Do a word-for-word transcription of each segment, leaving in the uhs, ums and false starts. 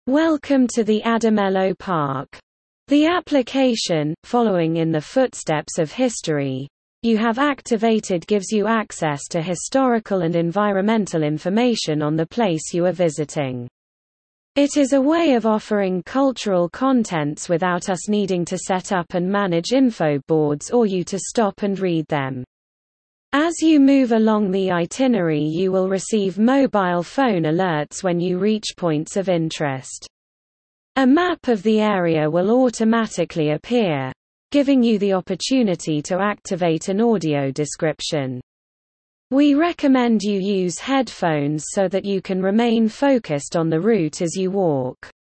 Welcome to the Adamello Park. The application, following in the footsteps of history, you have activated gives you access to historical and environmental information on the place you are visiting. It is a way of offering cultural contents without us needing to set up and manage info boards or you to stop and read them. As you move along the itinerary, you will receive mobile phone alerts when you reach points of interest. A map of the area will automatically appear, giving you the opportunity to activate an audio description. We recommend you use headphones so that you can remain focused on the route as you walk.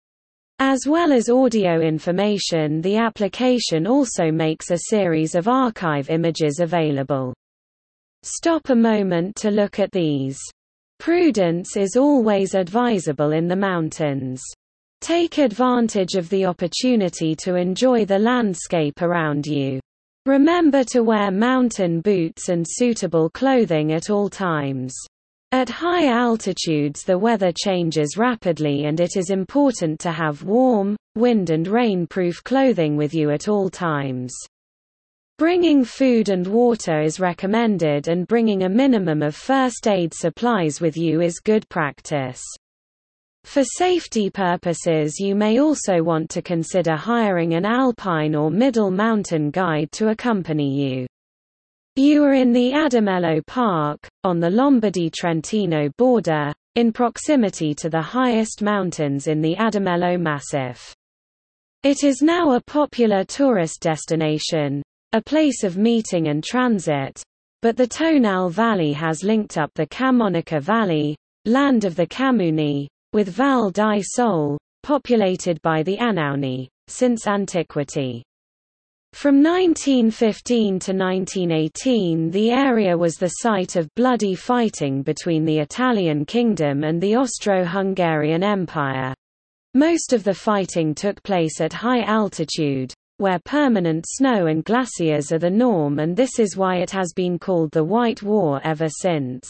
As well as audio information, the application also makes a series of archive images available. Stop a moment to look at these. Prudence is always advisable in the mountains. Take advantage of the opportunity to enjoy the landscape around you. Remember to wear mountain boots and suitable clothing at all times. At high altitudes the weather changes rapidly and it is important to have warm, wind and rain-proof clothing with you at all times. Bringing food and water is recommended, and bringing a minimum of first aid supplies with you is good practice. For safety purposes, you may also want to consider hiring an alpine or middle mountain guide to accompany you. You are in the Adamello Park, on the Lombardy-Trentino border, in proximity to the highest mountains in the Adamello Massif. It is now a popular tourist destination, a place of meeting and transit, but the Tonale Valley has linked up the Camonica Valley, land of the Camuni, with Val di Sole, populated by the Anauni, since antiquity. From nineteen fifteen to nineteen eighteen, the area was the site of bloody fighting between the Italian Kingdom and the Austro-Hungarian Empire. Most of the fighting took place at high altitude, where permanent snow and glaciers are the norm, and this is why it has been called the White War ever since.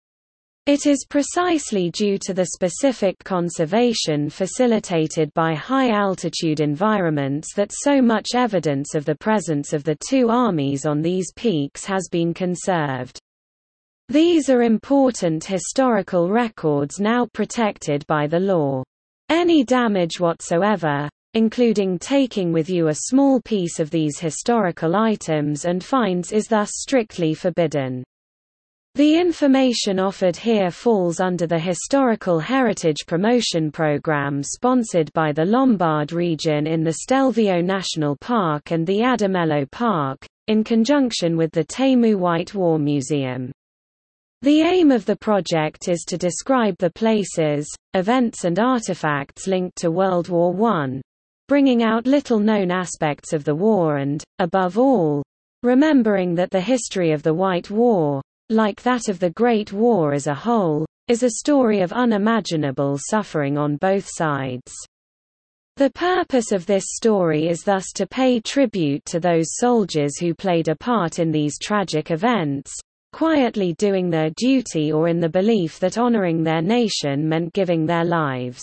It is precisely due to the specific conservation facilitated by high-altitude environments that so much evidence of the presence of the two armies on these peaks has been conserved. These are important historical records now protected by the law. Any damage whatsoever, including taking with you a small piece of these historical items and finds, is thus strictly forbidden. The information offered here falls under the Historical Heritage Promotion Program sponsored by the Lombard region in the Stelvio National Park and the Adamello Park, in conjunction with the Temu White War Museum. The aim of the project is to describe the places, events and artifacts linked to World War One, bringing out little-known aspects of the war and, above all, remembering that the history of the White War, like that of the Great War as a whole, is a story of unimaginable suffering on both sides. The purpose of this story is thus to pay tribute to those soldiers who played a part in these tragic events, quietly doing their duty or in the belief that honoring their nation meant giving their lives.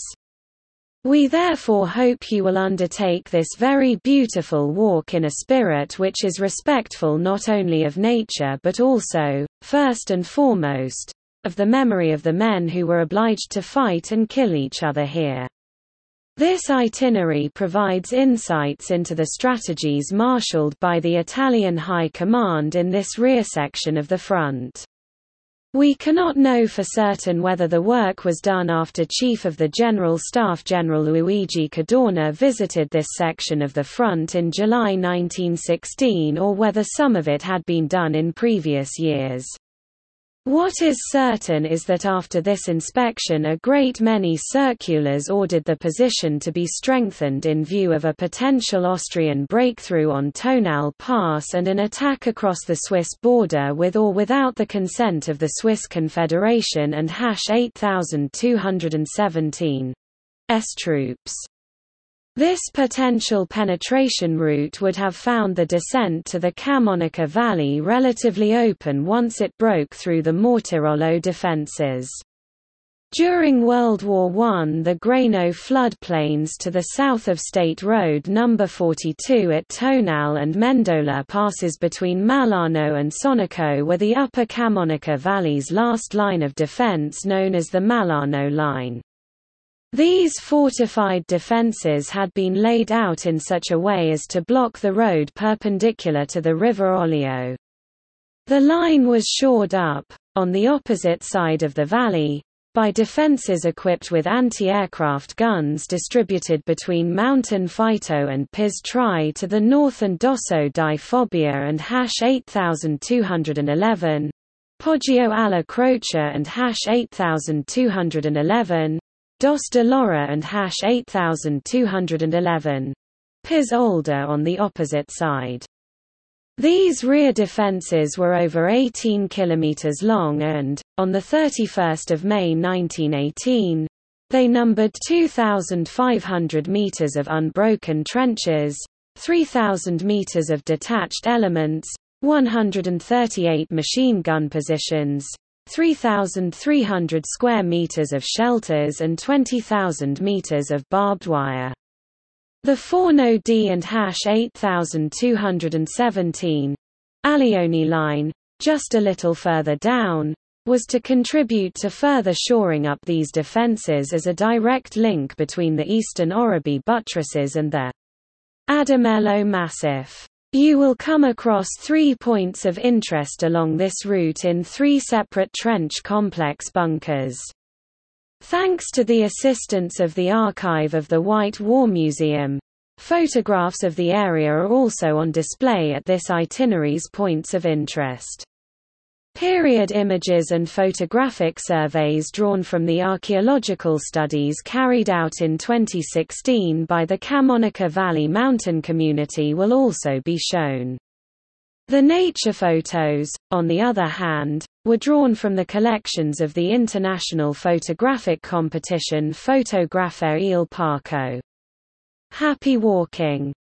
We therefore hope you will undertake this very beautiful walk in a spirit which is respectful not only of nature but also, first and foremost, of the memory of the men who were obliged to fight and kill each other here. This itinerary provides insights into the strategies marshaled by the Italian High Command in this rear section of the front. We cannot know for certain whether the work was done after Chief of the General Staff General Luigi Cadorna visited this section of the front in July nineteen sixteen, or whether some of it had been done in previous years. What is certain is that after this inspection a great many circulars ordered the position to be strengthened in view of a potential Austrian breakthrough on Tonale Pass and an attack across the Swiss border with or without the consent of the Swiss Confederation and eight thousand two hundred seventeen S troops. This potential penetration route would have found the descent to the Camonica Valley relatively open once it broke through the Mortirolo defences. During World War One, the Grano floodplains to the south of State Road number forty-two at Tonal and Mendola passes between Malano and Sonico were the Upper Camonica Valley's last line of defense, known as the Malano Line. These fortified defenses had been laid out in such a way as to block the road perpendicular to the River Oglio. The line was shored up, on the opposite side of the valley, by defenses equipped with anti-aircraft guns distributed between Mountain Fito and Piz Tri to the north and Dosso di Fobbia and eight thousand two hundred eleven, Poggio alla Croce and eight thousand two hundred eleven, Dos de Lora and eight thousand two hundred eleven, Piz Olda on the opposite side. These rear defences were over eighteen kilometres long and, on the thirty-first of May nineteen eighteen, they numbered two thousand five hundred metres of unbroken trenches, three thousand metres of detached elements, one hundred thirty-eight machine gun positions, three thousand three hundred square metres of shelters and twenty thousand metres of barbed wire. The Forno D and eight thousand two hundred seventeen, Alioni Line, just a little further down, was to contribute to further shoring up these defences as a direct link between the eastern Orobi buttresses and the Adamello Massif. You will come across three points of interest along this route in three separate trench complex bunkers. Thanks to the assistance of the archive of the White War Museum, photographs of the area are also on display at this itinerary's points of interest. Period images and photographic surveys drawn from the archaeological studies carried out in twenty sixteen by the Camonica Valley Mountain Community will also be shown. The nature photos, on the other hand, were drawn from the collections of the international photographic competition Fotografare il Parco. Happy walking!